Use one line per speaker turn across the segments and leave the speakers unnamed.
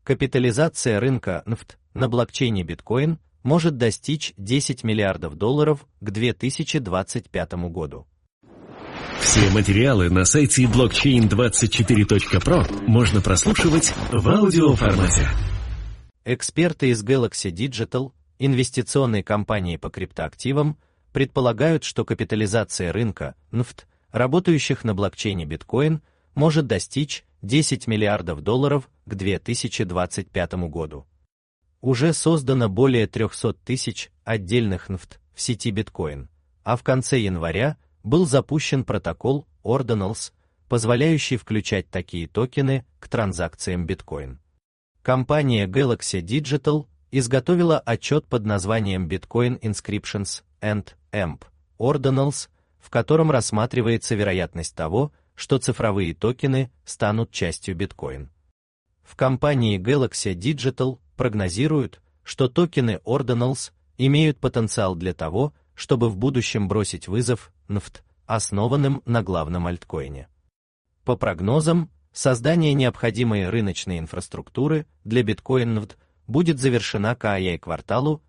Капитализация рынка NFT на блокчейне биткоин может достичь $10 миллиардов к 2025 году.
Все материалы на сайте blockchain24.pro можно прослушивать в аудиоформате.
Эксперты из Galaxy Digital, инвестиционной компании по криптоактивам, предполагают, что капитализация рынка NFT, работающих на блокчейне биткоин, может достичь $10 миллиардов к 2025 году. Уже создано более 300 тысяч отдельных NFT в сети биткоин, а в конце января был запущен протокол Ordinals, позволяющий включать такие токены к транзакциям биткоин. Компания Galaxy Digital изготовила отчет под названием Bitcoin Inscriptions and EMP Ordinals, в котором рассматривается вероятность того, что цифровые токены станут частью биткоин. В компании Galaxy Digital прогнозируют, что токены Ordinals имеют потенциал для того, чтобы в будущем бросить вызов NFT, основанным на главном альткоине. По прогнозам, создание необходимой рыночной инфраструктуры для биткоин NFT будет завершена к кварталу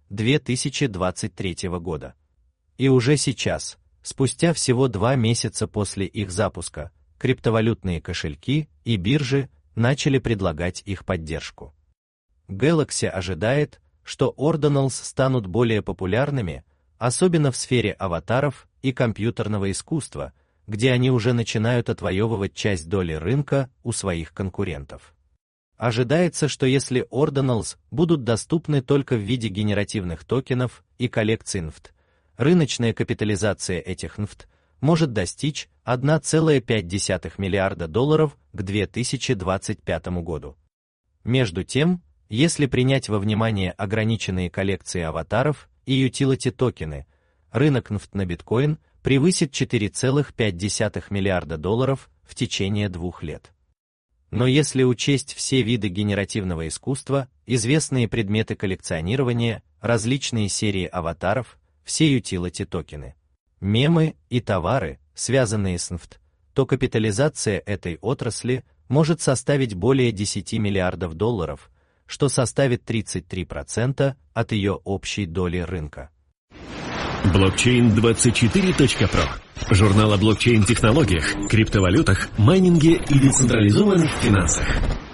2023 года. И уже сейчас, спустя всего 2 месяца после их запуска, криптовалютные кошельки и биржи начали предлагать их поддержку. Galaxy ожидает, что Ordinals станут более популярными, особенно в сфере аватаров и компьютерного искусства, где они уже начинают отвоевывать часть доли рынка у своих конкурентов. Ожидается, что если Ordinals будут доступны только в виде генеративных токенов и коллекций NFT, рыночная капитализация этих NFT может достичь $1,5 миллиарда к 2025 году. Между тем, если принять во внимание ограниченные коллекции аватаров и utility токены, рынок NFT на биткоин превысит $4,5 миллиарда в течение 2 лет. Но если учесть все виды генеративного искусства, известные предметы коллекционирования, различные серии аватаров, все utility токены, мемы и товары, связанные с NFT, то капитализация этой отрасли может составить более $10 миллиардов, что составит 33% от ее общей доли рынка.
Blockchain24.pro – журнал о блокчейн-технологиях, криптовалютах, майнинге и децентрализованных финансах.